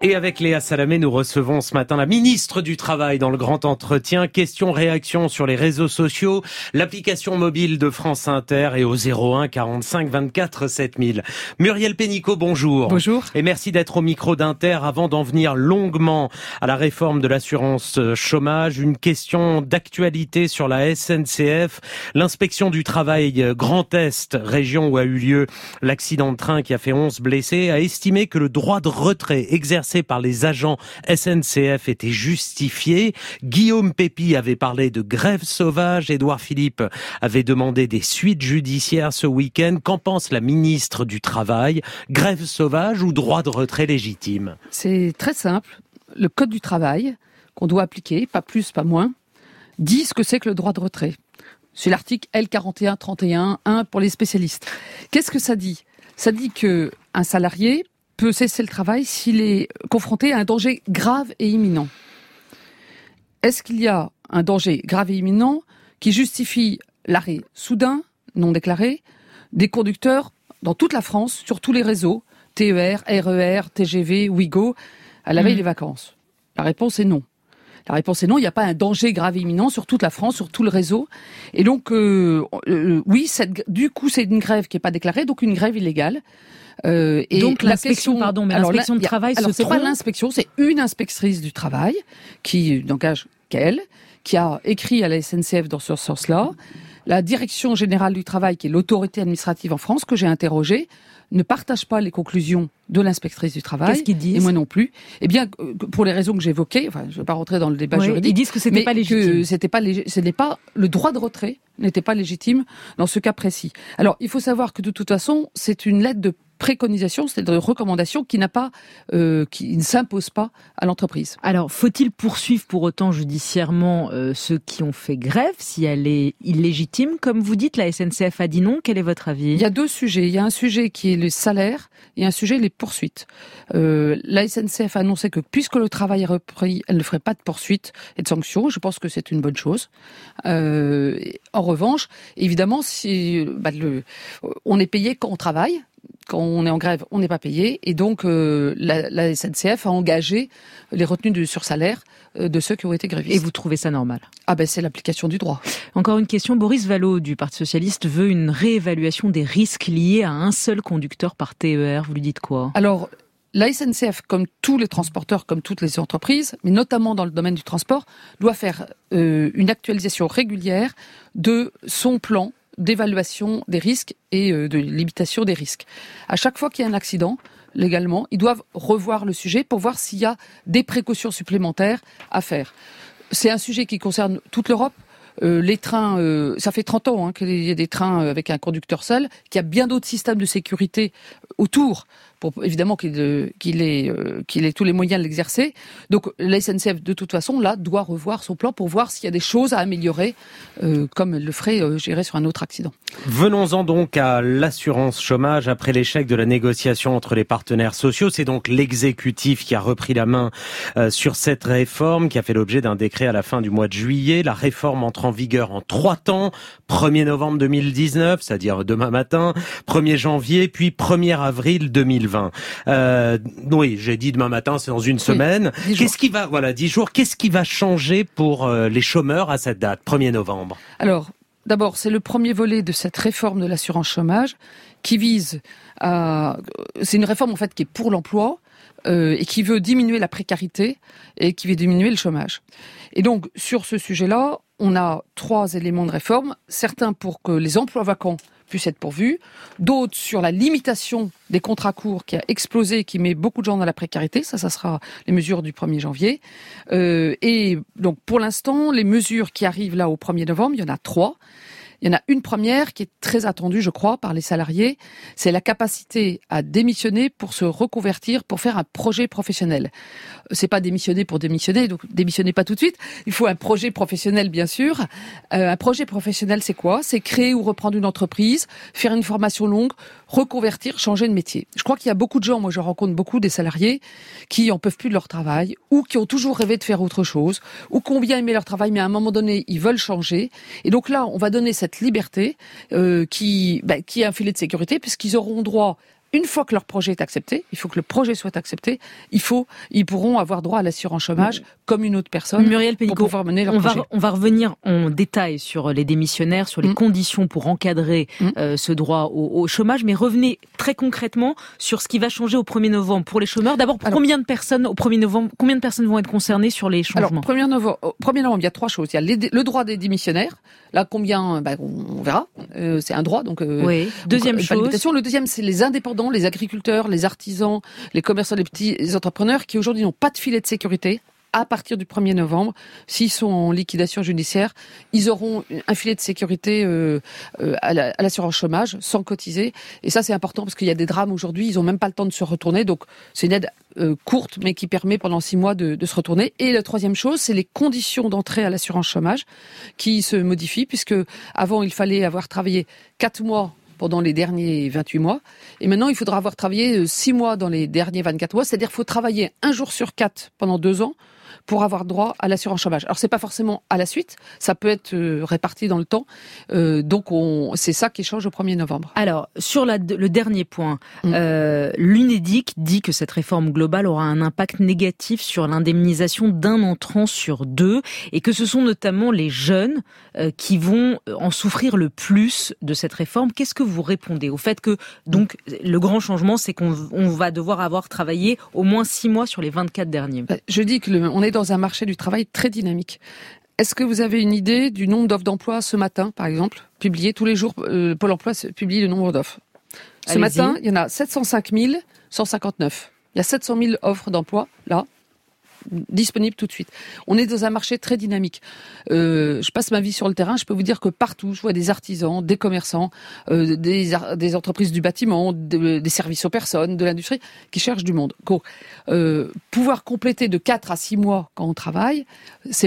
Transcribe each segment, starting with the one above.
Et avec Léa Salamé, nous recevons ce matin la ministre du Travail dans le grand entretien. Questions-réactions sur les réseaux sociaux, l'application mobile de France Inter et au 01 45 24 7000. Muriel Pénicaud, bonjour. Bonjour. Et merci d'être au micro d'Inter. Avant d'en venir longuement à la réforme de l'assurance chômage, une question d'actualité sur la SNCF. L'inspection du travail Grand Est, région où a eu lieu l'accident de train qui a fait 11 blessés, a estimé que le droit de retrait exercé par les agents SNCF était justifié. Guillaume Pépi avait parlé de grève sauvage. Édouard Philippe avait demandé des suites judiciaires ce week-end. Qu'en pense la ministre du Travail? Grève sauvage ou droit de retrait légitime? C'est très simple. Le code du travail, qu'on doit appliquer, pas plus, pas moins, dit ce que c'est que le droit de retrait. C'est l'article L4131-1 pour les spécialistes. Qu'est-ce que ça dit? Ça dit que un salarié peut cesser le travail s'il est confronté à un danger grave et imminent. Est-ce qu'il y a un danger grave et imminent qui justifie l'arrêt soudain, non déclaré, des conducteurs dans toute la France, sur tous les réseaux, TER, RER, TGV, Ouigo, à la veille des vacances? La réponse est non. La réponse est non, il n'y a pas un danger grave et imminent sur toute la France, sur tout le réseau. Et donc, oui, du coup, c'est une grève qui n'est pas déclarée, donc une grève illégale. Et donc l'inspection, l'inspection de travail se c'est pas l'inspection, c'est une inspectrice du travail qui n'engage qu'elle, qui a écrit à la SNCF dans ce sens-là. La direction générale du travail, qui est l'autorité administrative en France, que j'ai interrogée, ne partage pas les conclusions de l'inspectrice du travail. Qu'est-ce qu'ils disent? Et moi non plus. Eh bien, pour les raisons que j'évoquais, enfin, je ne vais pas rentrer dans le débat juridique. Ils disent que c'était pas légitime. Ce n'est pas, le droit de retrait n'était pas légitime dans ce cas précis. Alors, il faut savoir que de toute façon, c'est une lettre de préconisation, c'est de recommandation qui ne s'impose pas à l'entreprise. Alors, faut-il poursuivre pour autant judiciairement ceux qui ont fait grève si elle est illégitime? Comme vous dites, la SNCF a dit non. Quel est votre avis? Il y a deux sujets. Il y a un sujet qui est le salaire et un sujet les poursuites. La SNCF a annoncé que puisque le travail est repris, elle ne ferait pas de poursuites et de sanctions. Je pense que c'est une bonne chose. En revanche, évidemment, on est payé quand on travaille. Quand on est en grève, on n'est pas payé. Et donc, la SNCF a engagé les retenues sur salaire de ceux qui ont été grévistes. Et vous trouvez ça normal? C'est l'application du droit. Encore une question. Boris Vallaud, du Parti Socialiste, veut une réévaluation des risques liés à un seul conducteur par TER. Vous lui dites quoi? Alors, la SNCF, comme tous les transporteurs, comme toutes les entreprises, mais notamment dans le domaine du transport, doit faire une actualisation régulière de son plan d'évaluation des risques et de limitation des risques. À chaque fois qu'il y a un accident, légalement, ils doivent revoir le sujet pour voir s'il y a des précautions supplémentaires à faire. C'est un sujet qui concerne toute l'Europe. Les trains, ça fait 30 ans qu'il y a des trains avec un conducteur seul, qu'il y a bien d'autres systèmes de sécurité autour, pour évidemment qu'il ait tous les moyens de l'exercer. Donc la SNCF, de toute façon, là, doit revoir son plan pour voir s'il y a des choses à améliorer, comme elle le ferait, gérer sur un autre accident. Venons-en donc à l'assurance chômage. Après l'échec de la négociation entre les partenaires sociaux, c'est donc l'exécutif qui a repris la main sur cette réforme, qui a fait l'objet d'un décret à la fin du mois de juillet. La réforme entre en vigueur en 3 temps. 1er novembre 2019, c'est-à-dire demain matin, 1er janvier, puis 1er avril 2020. Oui, j'ai dit demain matin, c'est dans une semaine. 10 jours. 10 jours. Qu'est-ce qui va changer pour les chômeurs à cette date, 1er novembre? Alors, d'abord, c'est le premier volet de cette réforme de l'assurance chômage qui vise à... C'est une réforme en fait qui est pour l'emploi et qui veut diminuer la précarité et qui veut diminuer le chômage. Et donc, sur ce sujet-là, on a 3 éléments de réforme. Certains pour que les emplois vacants puissent être pourvus, d'autres sur la limitation des contrats courts qui a explosé, qui met beaucoup de gens dans la précarité. Ça sera les mesures du 1er janvier. Et donc, pour l'instant, les mesures qui arrivent là au 1er novembre, il y en a 3. Il y en a une première qui est très attendue, je crois, par les salariés. C'est la capacité à démissionner pour se reconvertir, pour faire un projet professionnel. C'est pas démissionner pour démissionner, donc démissionnez pas tout de suite. Il faut un projet professionnel, bien sûr. Un projet professionnel, c'est quoi? C'est créer ou reprendre une entreprise, faire une formation longue, reconvertir, changer de métier. Je crois qu'il y a beaucoup de gens, moi je rencontre beaucoup des salariés qui en peuvent plus de leur travail, ou qui ont toujours rêvé de faire autre chose, ou qui ont bien aimé leur travail, mais à un moment donné, ils veulent changer. Et donc là, on va donner cette liberté qui est un filet de sécurité, puisqu'ils auront droit une fois que leur projet est accepté, il faut que le projet soit accepté, ils pourront avoir droit à l'assurance chômage comme une autre personne. Muriel Pénicaud, pour pouvoir mener leur projet. On va revenir en détail sur les démissionnaires, sur les conditions pour encadrer ce droit au chômage, mais revenez très concrètement sur ce qui va changer au 1er novembre pour les chômeurs. D'abord, combien de personnes au 1er novembre, combien de personnes vont être concernées sur les changements? Alors, 1er novembre, il y a 3 choses. Il y a le droit des démissionnaires. Là, combien, on verra. C'est un droit, donc. Oui. Deuxième chose. Le deuxième, c'est les indépendants, les agriculteurs, les artisans, les commerçants, les petits entrepreneurs qui aujourd'hui n'ont pas de filet de sécurité. À partir du 1er novembre, s'ils sont en liquidation judiciaire, ils auront un filet de sécurité à l'assurance chômage, sans cotiser. Et ça, c'est important parce qu'il y a des drames aujourd'hui, ils n'ont même pas le temps de se retourner. Donc, c'est une aide courte, mais qui permet pendant 6 mois de se retourner. Et la troisième chose, c'est les conditions d'entrée à l'assurance chômage qui se modifient, puisque avant, il fallait avoir travaillé 4 mois pendant les derniers 28 mois. Et maintenant, il faudra avoir travaillé 6 mois dans les derniers 24 mois. C'est-à-dire qu'il faut travailler 1 jour sur 4 pendant 2 ans pour avoir droit à l'assurance chômage. Alors, c'est pas forcément à la suite. Ça peut être réparti dans le temps. Donc, c'est ça qui change au 1er novembre. Alors, sur le dernier point, l'UNEDIC dit que cette réforme globale aura un impact négatif sur l'indemnisation d'un entrant sur 2 et que ce sont notamment les jeunes qui vont en souffrir le plus de cette réforme. Qu'est-ce que vous répondez au fait que, donc, le grand changement, c'est qu'on va devoir avoir travaillé au moins 6 mois sur les 24 derniers? Je dis qu'on est dans un marché du travail très dynamique. Est-ce que vous avez une idée du nombre d'offres d'emploi ce matin, par exemple, publié tous les jours? Pôle emploi publie le nombre d'offres. Ce matin, il y en a 705 159. Il y a 700 000 offres d'emploi, là, disponibles tout de suite. On est dans un marché très dynamique. Je passe ma vie sur le terrain, je peux vous dire que partout, je vois des artisans, des commerçants, des entreprises du bâtiment, des services aux personnes, de l'industrie, qui cherchent du monde. Pouvoir compléter de 4 à 6 mois quand on travaille, c'est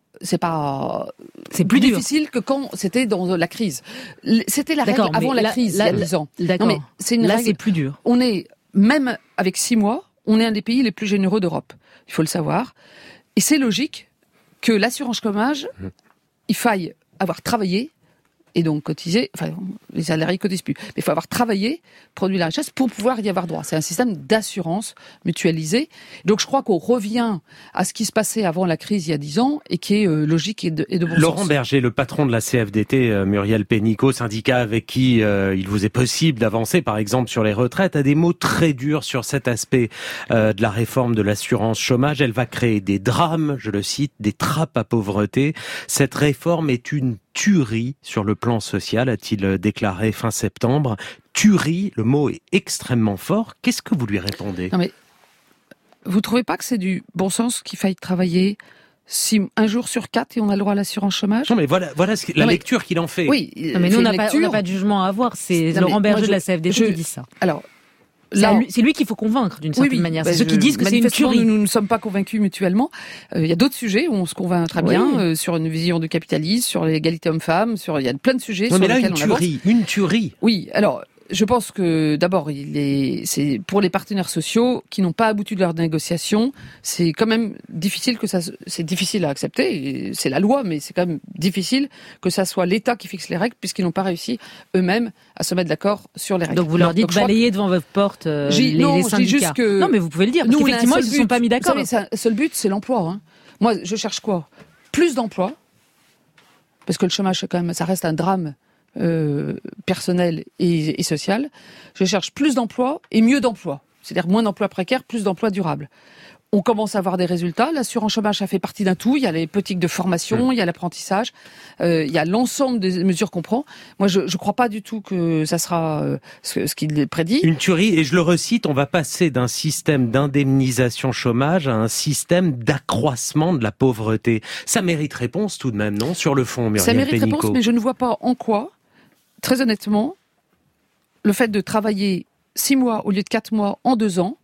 plus difficile que quand c'était dans la crise. C'était la règle avant la crise, il y a 10 ans. D'accord. Non, mais c'est plus dur. On est, même avec 6 mois, on est un des pays les plus généreux d'Europe. Il faut le savoir. Et c'est logique que l'assurance chômage, il faille avoir travaillé et donc cotiser, enfin, les salariés cotisent plus. Mais il faut avoir travaillé, produit la richesse pour pouvoir y avoir droit. C'est un système d'assurance mutualisé. Donc je crois qu'on revient à ce qui se passait avant la crise il y a 10 ans et qui est logique et de bon sens. Laurent Berger, le patron de la CFDT, Muriel Pénicaud, syndicat avec qui il vous est possible d'avancer, par exemple, sur les retraites, a des mots très durs sur cet aspect de la réforme de l'assurance chômage. Elle va créer des drames, je le cite, des trappes à pauvreté. Cette réforme est une tuerie sur le plan social, a-t-il déclaré fin septembre. Tuerie, le mot est extrêmement fort. Qu'est-ce que vous lui répondez? Non mais, vous trouvez pas que c'est du bon sens qu'il faille travailler 1 jour sur 4 et on a le droit à l'assurance chomage? Non mais voilà la lecture qu'il en fait. Oui. Non mais nous on n'a pas de jugement à avoir. C'est Laurent Berger de la CFDT qui dit ça. Alors. C'est lui qu'il faut convaincre d'une certaine manière. C'est ceux qui disent que c'est une tuerie. Nous ne sommes pas convaincus mutuellement. Il y a d'autres sujets où on se convainc très bien sur une vision de capitalisme, sur l'égalité homme-femme, il y a plein de sujets sur lesquels on avance. Une tuerie. Oui, alors je pense que d'abord c'est pour les partenaires sociaux qui n'ont pas abouti de leurs négociations, c'est quand même difficile c'est difficile à accepter, c'est la loi, mais c'est quand même difficile que ça soit l'État qui fixe les règles puisqu'ils n'ont pas réussi eux-mêmes à se mettre d'accord sur les règles. Donc vous leur dites balayer devant votre porte les syndicats. Juste que non mais vous pouvez le dire parce qu'effectivement ils ne se sont pas mis d'accord. Vous savez, un seul but, c'est l'emploi. Hein. Moi, je cherche quoi? Plus d'emplois, parce que le chômage quand même, ça reste un drame. Personnel et social. Je cherche plus d'emplois et mieux d'emplois. C'est-à-dire moins d'emplois précaires, plus d'emplois durables. On commence à avoir des résultats. L'assurance chômage, ça fait partie d'un tout. Il y a les politiques de formation, il y a l'apprentissage, il y a l'ensemble des mesures qu'on prend. Moi, je ne crois pas du tout que ça sera ce qu'il prédit. Une tuerie, et je le recite, on va passer d'un système d'indemnisation chômage à un système d'accroissement de la pauvreté. Ça mérite réponse tout de même, non? Sur le fond, Muriel Pénicaud. Ça mérite réponse, mais je ne vois pas en quoi, très honnêtement, le fait de travailler 6 mois au lieu de 4 mois en 2 ans,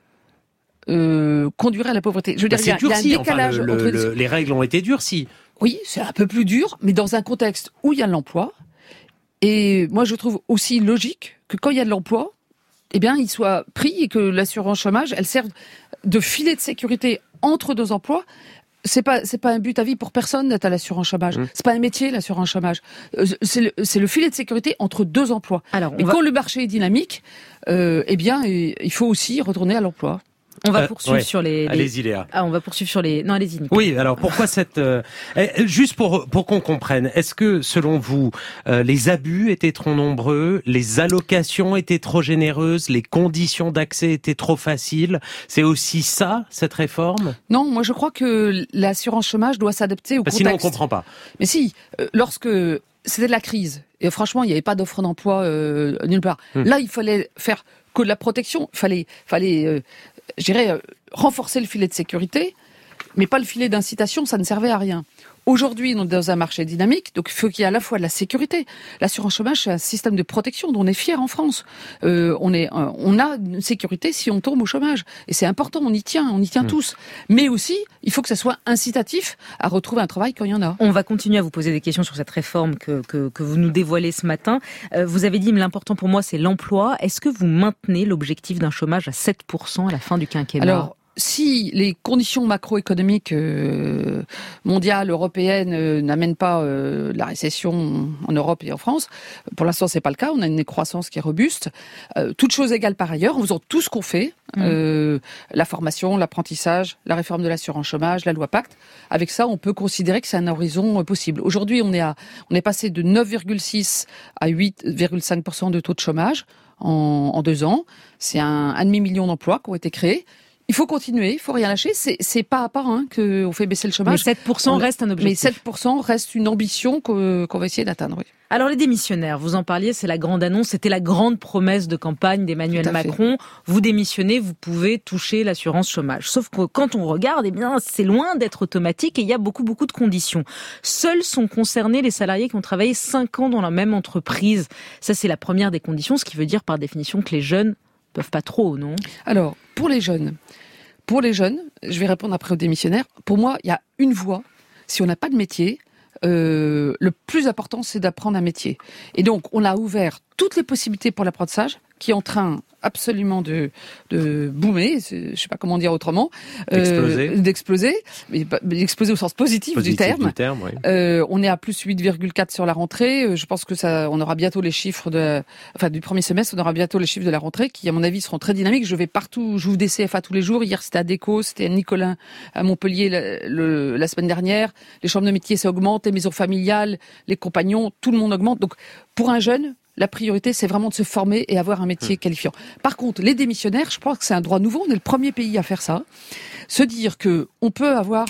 conduirait à la pauvreté. Je veux dire, il y a un décalage entre les règles ont été durcies. Oui, c'est un peu plus dur, mais dans un contexte où il y a de l'emploi. Et moi, je trouve aussi logique que quand il y a de l'emploi, eh bien, il soit pris et que l'assurance chômage, elle serve de filet de sécurité entre 2 emplois. c'est pas un but à vie pour personne d'être à l'assurance chômage. C'est pas un métier, l'assurance chômage. C'est le filet de sécurité entre deux emplois. Et quand le marché est dynamique, eh bien, il faut aussi retourner à l'emploi. On va poursuivre sur les... Allez-y, Léa. On va poursuivre sur les... Non, allez-y, Nicolas. Oui, alors pourquoi juste pour qu'on comprenne, est-ce que, selon vous, les abus étaient trop nombreux, les allocations étaient trop généreuses, les conditions d'accès étaient trop faciles? C'est aussi ça, cette réforme? Non, moi je crois que l'assurance chômage doit s'adapter au contexte. Sinon, on comprend pas. Mais si, lorsque c'était de la crise, et franchement, il n'y avait pas d'offre d'emploi nulle part. Là, il fallait faire que de la protection. Il fallait je dirais, renforcer le filet de sécurité, mais pas le filet d'incitation, ça ne servait à rien. Aujourd'hui, on est dans un marché dynamique, donc il faut qu'il y ait à la fois de la sécurité. L'assurance chômage, c'est un système de protection dont on est fier en France. On a une sécurité si on tombe au chômage. Et c'est important, on y tient tous. Mais aussi, il faut que ça soit incitatif à retrouver un travail quand il y en a. On va continuer à vous poser des questions sur cette réforme que vous nous dévoilez ce matin. Vous avez dit, mais l'important pour moi, c'est l'emploi. Est-ce que vous maintenez l'objectif d'un chômage à 7% à la fin du quinquennat? Alors, si les conditions macroéconomiques mondiales, européennes n'amènent pas la récession en Europe et en France, pour l'instant c'est pas le cas, on a une croissance qui est robuste. Toutes choses égales par ailleurs, en faisant tout ce qu'on fait, la formation, l'apprentissage, la réforme de l'assurance chômage, la loi Pacte, avec ça on peut considérer que c'est un horizon possible. Aujourd'hui on est passé de 9,6 à 8,5% de taux de chômage en 2 ans. C'est un demi-million d'emplois qui ont été créés. Il faut continuer, il faut rien lâcher. C'est pas à pas qu'on fait baisser le chômage. Mais 7% reste un objectif. Mais 7% reste une ambition qu'on va essayer d'atteindre. Oui. Alors les démissionnaires, vous en parliez, c'est la grande annonce, c'était la grande promesse de campagne d'Emmanuel Macron. Vous démissionnez, vous pouvez toucher l'assurance chômage. Sauf que quand on regarde, eh bien, c'est loin d'être automatique et il y a beaucoup de conditions. Seuls sont concernés les salariés qui ont travaillé 5 ans dans la même entreprise. Ça, c'est la première des conditions, ce qui veut dire par définition que les jeunes peuvent pas trop, non? Alors, pour les jeunes, je vais répondre après aux démissionnaires. Pour moi, il y a une voie. Si on n'a pas de métier, le plus important, c'est d'apprendre un métier. Et donc, on a ouvert toutes les possibilités pour l'apprentissage, qui est en train absolument de boomer, je sais pas comment dire autrement, d'exploser, mais d'exploser au sens positif du terme. Oui. On est à plus 8,4 sur la rentrée. Je pense que on aura bientôt les chiffres du premier semestre, on aura bientôt les chiffres de la rentrée qui, à mon avis, seront très dynamiques. Je vais partout, j'ouvre des CFA tous les jours. Hier, c'était à Déco, c'était à Nicolin, à Montpellier la semaine dernière. Les chambres de métiers, ça augmente, les maisons familiales, les compagnons, tout le monde augmente. Donc, pour un jeune, la priorité, c'est vraiment de se former et avoir un métier qualifiant. Par contre, les démissionnaires, je pense que c'est un droit nouveau. On est le premier pays à faire ça. Se dire que on peut avoir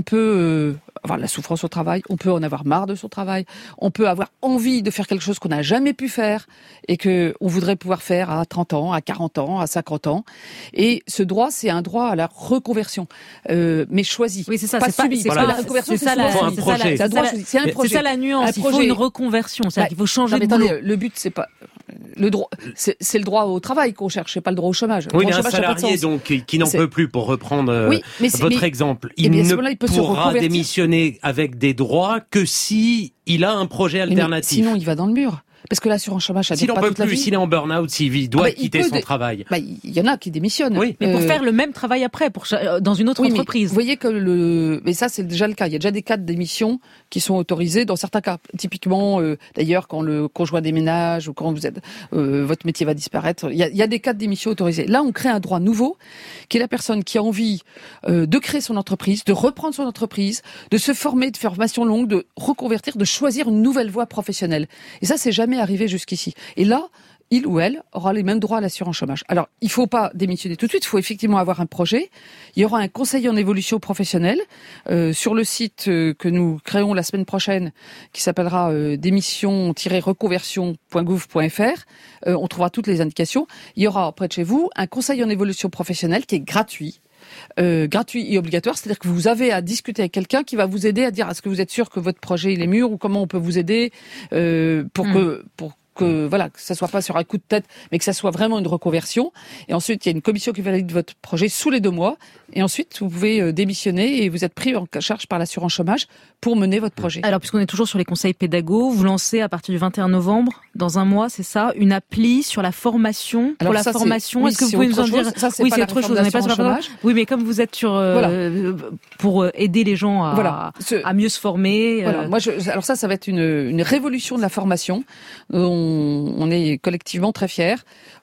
la souffrance au travail, on peut en avoir marre de son travail, on peut avoir envie de faire quelque chose qu'on n'a jamais pu faire et que on voudrait pouvoir faire à 30 ans, à 40 ans, à 50 ans. Et ce droit, c'est un droit à la reconversion, mais choisi. Oui, c'est ça, pas subi. Parce que la reconversion, c'est un projet. C'est ça la nuance. Il faut une reconversion. C'est-à-dire qu'il faut changer de boulot. Le but, c'est pas le droit. C'est le droit au travail qu'on cherche, c'est pas le droit au chômage. Oui, mais un salarié donc qui n'en peut plus, pour reprendre votre exemple, il ne pourra démissionner avec des droits que si il a un projet alternatif. Sinon, il va dans le mur. Parce que l'assurance chômage, ça dure pas toute la vie. S'il est en burn-out, s'il doit quitter son travail. Il y en a qui démissionnent. Oui, mais pour faire le même travail après, dans une autre entreprise. Vous voyez que mais ça, c'est déjà le cas. Il y a déjà des cas de démission qui sont autorisés dans certains cas. Typiquement, d'ailleurs, quand le conjoint déménage ou quand votre métier va disparaître, il y a des cas de démission autorisés. Là, on crée un droit nouveau, qui est la personne qui a envie de créer son entreprise, de reprendre son entreprise, de se former, de faire formation longue, de reconvertir, de choisir une nouvelle voie professionnelle. Et ça, c'est jamais arrivé jusqu'ici. Et là, il ou elle aura les mêmes droits à l'assurance chômage. Alors, il ne faut pas démissionner tout de suite, il faut effectivement avoir un projet. Il y aura un conseil en évolution professionnelle sur le site que nous créons la semaine prochaine, qui s'appellera démission-reconversion.gouv.fr. On trouvera toutes les indications. Il y aura près de chez vous un conseil en évolution professionnelle qui est gratuit. Gratuit et obligatoire, c'est-à-dire que vous avez à discuter avec quelqu'un qui va vous aider à dire est-ce que vous êtes sûr que votre projet il est mûr ou comment on peut vous aider pour que ça soit pas sur un coup de tête, mais que ça soit vraiment une reconversion. Et ensuite, il y a une commission qui valide votre projet sous les 2 mois. Et ensuite, vous pouvez démissionner et vous êtes pris en charge par l'assurance chômage pour mener votre projet. Alors, puisqu'on est toujours sur les conseils pédagogues, vous lancez à partir du 21 novembre, dans un mois, c'est ça, une appli sur la formation. Alors, pour la formation, est-ce que vous pouvez nous en dire? Oui, c'est autre chose. On n'est pas sur la chômage. Oui, mais comme vous êtes sur pour aider les gens à mieux se former. Voilà. Alors ça va être une révolution de la formation. On est collectivement très fiers.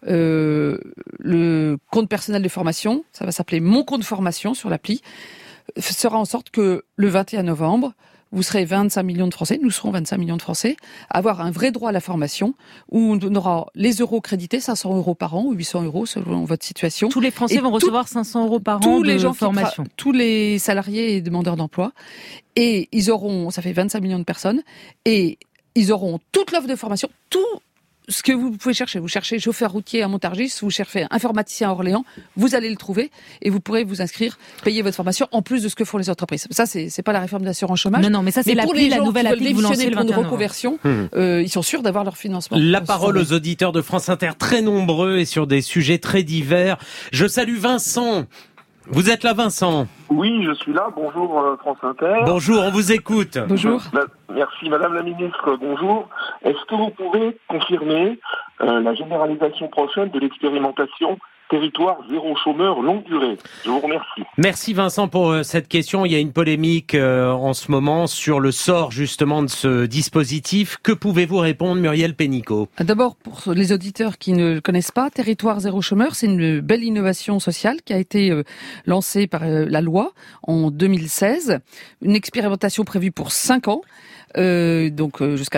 Le compte personnel de formation, ça va s'appeler Mon compte formation sur l'appli, fera en sorte que le 21 novembre, vous serez 25 millions de Français, nous serons 25 millions de Français, à avoir un vrai droit à la formation, où on aura les euros crédités, 500 euros par an, ou 800 euros selon votre situation. Tous les Français vont recevoir 500 euros par an de formation. Tous les salariés et demandeurs d'emploi. Et ils auront, ça fait 25 millions de personnes, et ils auront toute l'offre de formation, tout ce que vous pouvez chercher. Vous cherchez chauffeur routier à Montargis, vous cherchez informaticien à Orléans, vous allez le trouver et vous pourrez vous inscrire, payer votre formation en plus de ce que font les entreprises. Ça, c'est pas la réforme de l'assurance chômage. Non, mais ça, c'est l'appli, la nouvelle appli que vous lancez le 21 reconversion. Ils sont sûrs d'avoir leur financement. La parole aux auditeurs de France Inter, très nombreux et sur des sujets très divers. Je salue Vincent. Vous êtes là, Vincent? Oui, je suis là. Bonjour, France Inter. Bonjour, on vous écoute. Bonjour. Merci, Madame la Ministre. Bonjour. Est-ce que vous pouvez confirmer la généralisation prochaine de l'expérimentation territoire zéro chômeur longue durée? Je vous remercie. Merci Vincent pour cette question. Il y a une polémique en ce moment sur le sort justement de ce dispositif. Que pouvez-vous répondre, Muriel Pénicaud? D'abord, pour les auditeurs qui ne le connaissent pas, territoire zéro chômeur, c'est une belle innovation sociale qui a été lancée par la loi en 2016. Une expérimentation prévue pour 5 ans. Donc jusqu'à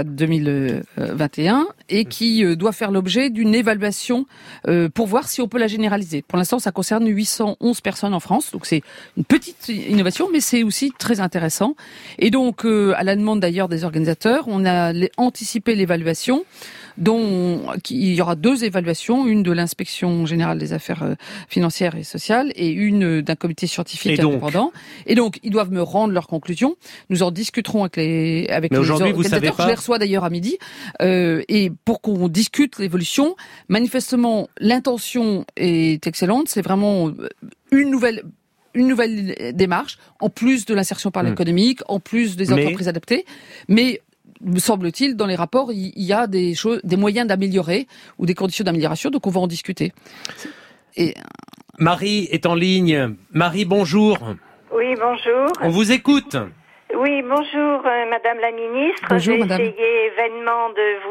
2021 et qui doit faire l'objet d'une évaluation pour voir si on peut la généraliser. Pour l'instant, ça concerne 811 personnes en France, donc c'est une petite innovation, mais c'est aussi très intéressant. Et donc, à la demande d'ailleurs des organisateurs, on a anticipé l'évaluation, dont il y aura 2 évaluations, une de l'inspection générale des affaires financières et sociales et une d'un comité scientifique indépendant. Et donc, ils doivent me rendre leurs conclusions. Nous en discuterons avec les organisateurs. Je les reçois d'ailleurs à midi. Et pour qu'on discute l'évolution, manifestement, l'intention est excellente. C'est vraiment une nouvelle démarche, en plus de l'insertion par l'économique, en plus des entreprises adaptées. Mais me semble-t-il, dans les rapports, il y a des moyens d'améliorer ou des conditions d'amélioration, donc on va en discuter. Et Marie est en ligne. Marie, bonjour. Oui, bonjour. On vous écoute. Oui, bonjour Madame la Ministre. Bonjour, J'ai Madame. essayé vainement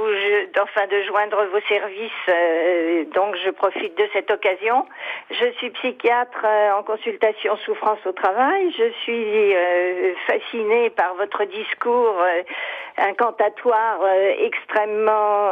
de joindre vos services, donc je profite de cette occasion. Je suis psychiatre en consultation souffrance au travail. Je suis fascinée par votre discours incantatoire extrêmement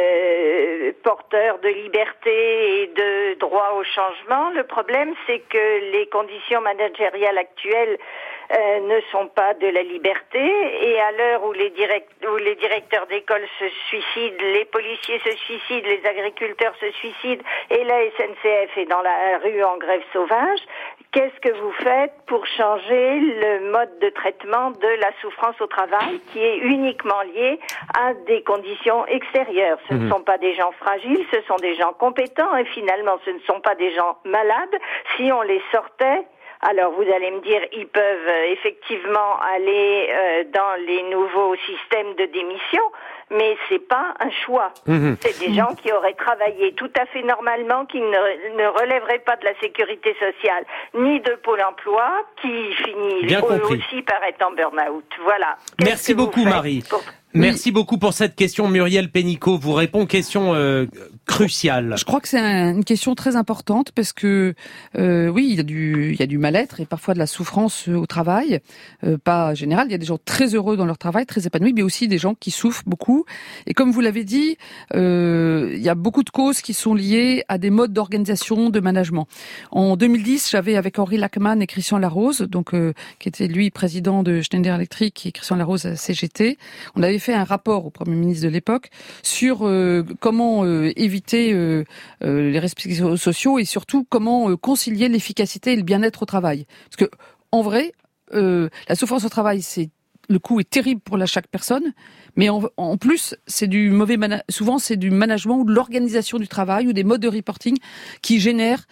porteur de liberté et de droit au changement. Le problème, c'est que les conditions managériales actuelles ne sont pas de la liberté, et à l'heure où les directeurs d'école se suicident, les policiers se suicident, les agriculteurs se suicident et la SNCF est dans la rue en grève sauvage, qu'est-ce que vous faites pour changer le mode de traitement de la souffrance au travail qui est uniquement lié à des conditions extérieures? Ce ne sont pas des gens fragiles, ce sont des gens compétents, et finalement ce ne sont pas des gens malades. Si on les sortait, alors vous allez me dire, ils peuvent effectivement aller dans les nouveaux systèmes de démission, mais c'est pas un choix. C'est des gens qui auraient travaillé tout à fait normalement, qui ne relèveraient pas de la sécurité sociale, ni de Pôle emploi, qui finit aussi par être en burn-out. Voilà. Merci beaucoup, Marie. Merci beaucoup pour cette question. Muriel Pénicaud vous répond. Question cruciale. Je crois que c'est une question très importante parce que oui, il y a du mal-être et parfois de la souffrance au travail, pas général. Il y a des gens très heureux dans leur travail, très épanouis, mais aussi des gens qui souffrent beaucoup. Et comme vous l'avez dit, il y a beaucoup de causes qui sont liées à des modes d'organisation, de management. En 2010, j'avais avec Henri Lachmann et Christian Larose, donc qui était lui président de Schneider Electric et Christian Larose à CGT. On avait fait un rapport au Premier ministre de l'époque sur comment éviter les risques sociaux et surtout comment concilier l'efficacité et le bien-être au travail. Parce que en vrai, la souffrance au travail, c'est le coût est terrible pour chaque personne, mais en plus, c'est du souvent c'est du management ou de l'organisation du travail ou des modes de reporting qui génèrent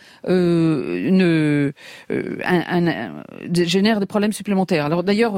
génèrent des problèmes supplémentaires. Alors d'ailleurs,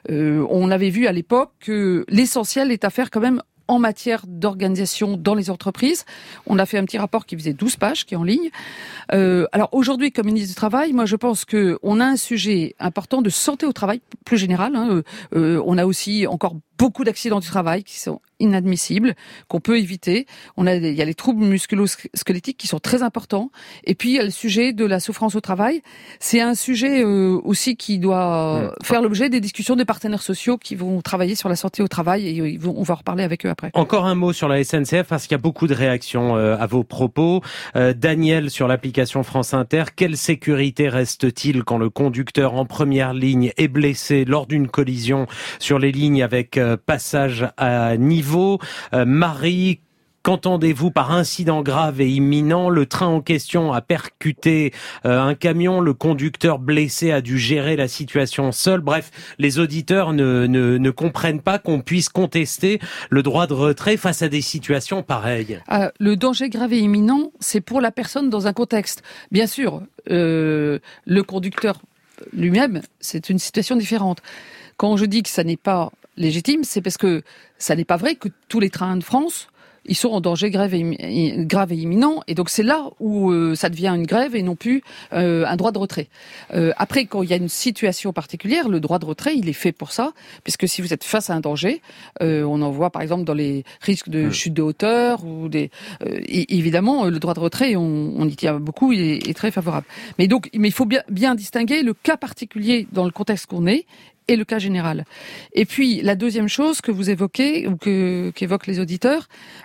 on avait vu à l'époque que l'essentiel est à faire quand même en matière d'organisation dans les entreprises. On a fait un petit rapport qui faisait 12 pages, qui est en ligne. Alors aujourd'hui, comme ministre du Travail, moi je pense qu'on a un sujet important de santé au travail, plus général. On a aussi encore beaucoup d'accidents du travail qui sont inadmissibles, qu'on peut éviter. Il y a les troubles musculo-squelettiques qui sont très importants. Et puis, il y a le sujet de la souffrance au travail. C'est un sujet aussi qui doit faire l'objet des discussions des partenaires sociaux qui vont travailler sur la santé au travail et on va en reparler avec eux après. Encore un mot sur la SNCF parce qu'il y a beaucoup de réactions à vos propos. Daniel, sur l'application France Inter, quelle sécurité reste-t-il quand le conducteur en première ligne est blessé lors d'une collision sur les lignes avec passage à niveau? Marie, qu'entendez-vous par incident grave et imminent? Le train en question a percuté un camion, le conducteur blessé a dû gérer la situation seul. Bref, les auditeurs ne comprennent pas qu'on puisse contester le droit de retrait face à des situations pareilles. Le danger grave et imminent, c'est pour la personne dans un contexte. Bien sûr, le conducteur lui-même, c'est une situation différente. Quand je dis que ça n'est pas légitime, c'est parce que ça n'est pas vrai que tous les trains de France, ils sont en danger grave et imminent, et donc c'est là où ça devient une grève et non plus un droit de retrait. Après, quand il y a une situation particulière, le droit de retrait, il est fait pour ça, puisque si vous êtes face à un danger, on en voit par exemple dans les risques de chute de hauteur, ou évidemment, le droit de retrait, on y tient beaucoup, il est très favorable. Mais il faut bien distinguer le cas particulier dans le contexte qu'on est, et le cas général. Et puis, la deuxième chose que vous évoquez, ou qu'évoquent les auditeurs,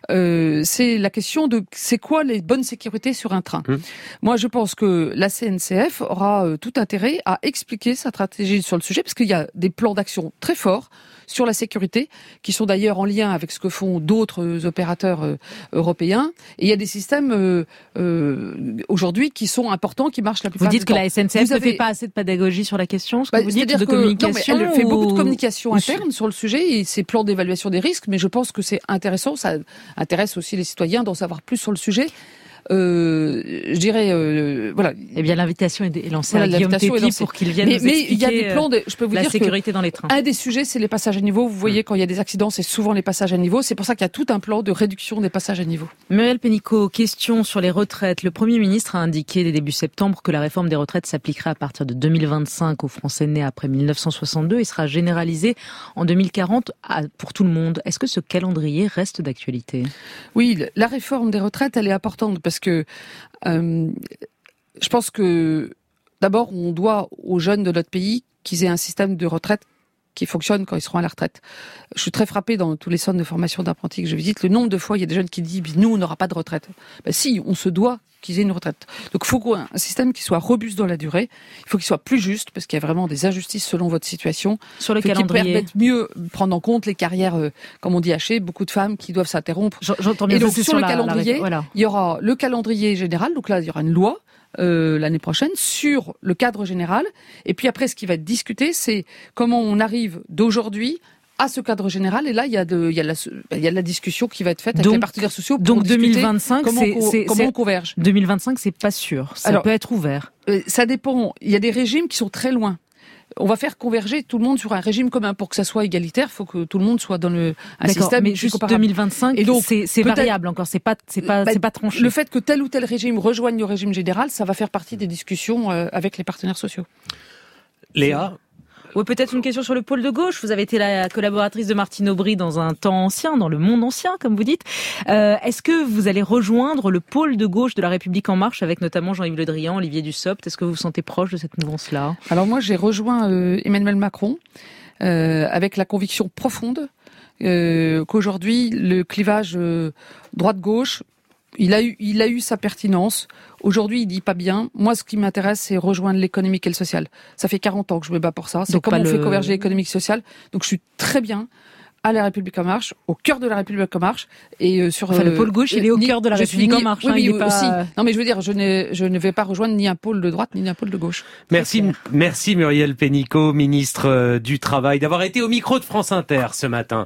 c'est la question de c'est quoi les bonnes sécurités sur un train. Moi, je pense que la CNCF aura tout intérêt à expliquer sa stratégie sur le sujet, parce qu'il y a des plans d'action très forts sur la sécurité, qui sont d'ailleurs en lien avec ce que font d'autres opérateurs européens. Et il y a des systèmes aujourd'hui qui sont importants, qui marchent la plupart du temps. Vous dites que la SNCF ne fait pas assez de pédagogie sur la question, ce que vous dites, de communication? Elle fait beaucoup de communication interne sur le sujet et ses plans d'évaluation des risques, mais je pense que c'est intéressant, ça intéresse aussi les citoyens d'en savoir plus sur le sujet. Je dirais, voilà. Eh bien, l'invitation est lancée à Guillaume Tépi pour qu'il vienne nous expliquer il y a des plans je peux vous la dire sécurité que dans les trains. Un des sujets, c'est les passages à niveau. Vous voyez, quand il y a des accidents, c'est souvent les passages à niveau. C'est pour ça qu'il y a tout un plan de réduction des passages à niveau. Muriel Pénicaud, question sur les retraites. Le Premier ministre a indiqué dès début septembre que la réforme des retraites s'appliquerait à partir de 2025 aux Français nés après 1962 et sera généralisée en 2040 pour tout le monde. Est-ce que ce calendrier reste d'actualité? Oui, la réforme des retraites, elle est importante parce que je pense que d'abord, on doit aux jeunes de notre pays qu'ils aient un système de retraite qui fonctionne quand ils seront à la retraite. Je suis très frappée dans tous les centres de formation d'apprentis que je visite, le nombre de fois il y a des jeunes qui disent « nous, on n'aura pas de retraite ». Si, on se doit qu'ils aient une retraite. Donc il faut qu'on ait un système qui soit robuste dans la durée, il faut qu'il soit plus juste, parce qu'il y a vraiment des injustices selon votre situation. Sur le calendrier. Qui permettent mieux prendre en compte les carrières, comme on dit, hachées, beaucoup de femmes qui doivent s'interrompre. J'entends bien. Et donc sur le calendrier, voilà. Il y aura le calendrier général, donc là il y aura une loi, l'année prochaine sur le cadre général. Et puis après, ce qui va être discuté, c'est comment on arrive d'aujourd'hui à ce cadre général. Et là, il y a la discussion qui va être faite avec les partenaires sociaux. Pour donc 2025, comment on converge. 2025, c'est pas sûr. Ça peut être ouvert. Ça dépend. Il y a des régimes qui sont très loin. On va faire converger tout le monde sur un régime commun pour que ça soit égalitaire. Il faut que tout le monde soit dans un système. Mais juste 2025, et donc, c'est variable encore. C'est pas tranché. Le fait que tel ou tel régime rejoigne le régime général, ça va faire partie des discussions avec les partenaires sociaux. Léa? Oui, peut-être une question sur le pôle de gauche. Vous avez été la collaboratrice de Martine Aubry dans un temps ancien, dans le monde ancien, comme vous dites. Est-ce que vous allez rejoindre le pôle de gauche de La République En Marche, avec notamment Jean-Yves Le Drian, Olivier Dussopt? Est-ce que vous vous sentez proche de cette mouvance-là? Alors moi, j'ai rejoint Emmanuel Macron avec la conviction profonde qu'aujourd'hui, le clivage droite-gauche, il a eu sa pertinence. Aujourd'hui, il dit pas bien. Moi, ce qui m'intéresse, c'est rejoindre l'économique et le social. Ça fait 40 ans que je me bats pour ça. C'est comment on fait converger l'économique et le social. Donc, je suis très bien à La République En Marche, au cœur de La République En Marche, et sur. Enfin, le pôle gauche, il est au cœur de La République En Marche. Oui, il est pas... aussi. Non, mais je veux dire, je ne vais pas rejoindre ni un pôle de droite ni un pôle de gauche. Merci Muriel Pénicaud, ministre du Travail, d'avoir été au micro de France Inter ce matin.